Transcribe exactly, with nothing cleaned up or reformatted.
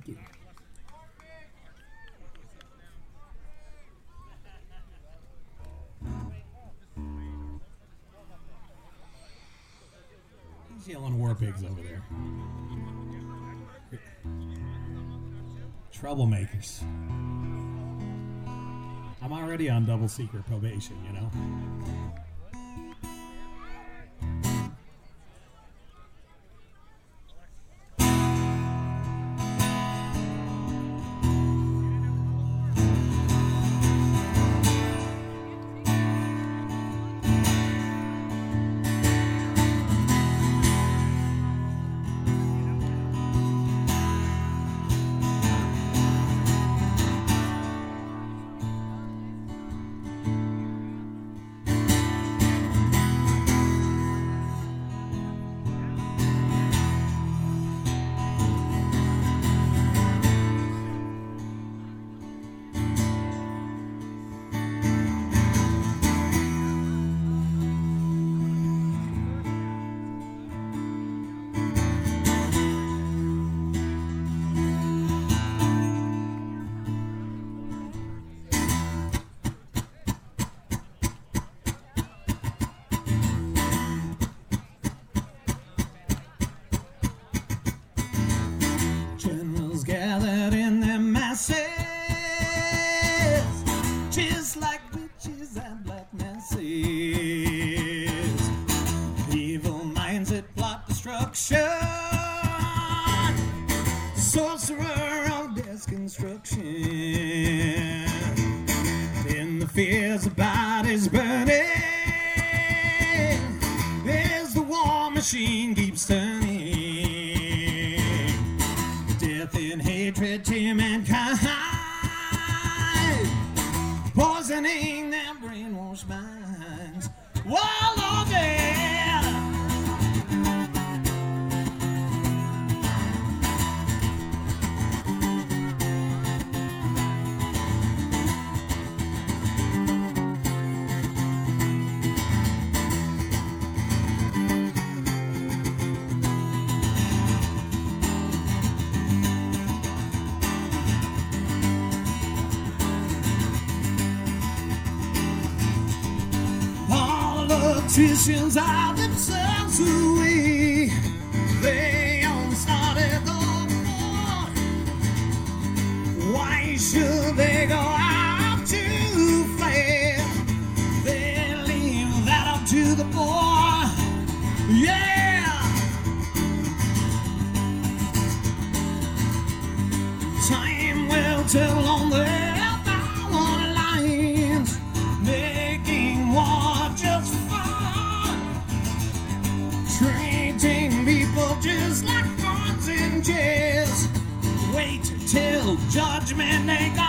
you. Who's yelling war pigs over there? Troublemakers. I'm already on double secret probation, you know? Gathered in their masses, just like witches and black masses. Evil minds that plot destruction, sorcerer of death's construction. In the fears of bodies burning, as the war machine keeps turning. In hatred to mankind, poisoning their brainwashed minds. While all dead, politicians are themselves away. They all started the war. Why should they go out to fight? They leave that up to the poor. Yeah. Time will tell on their power lines, making war just treating people just like pawns in chairs. Wait till judgment they got.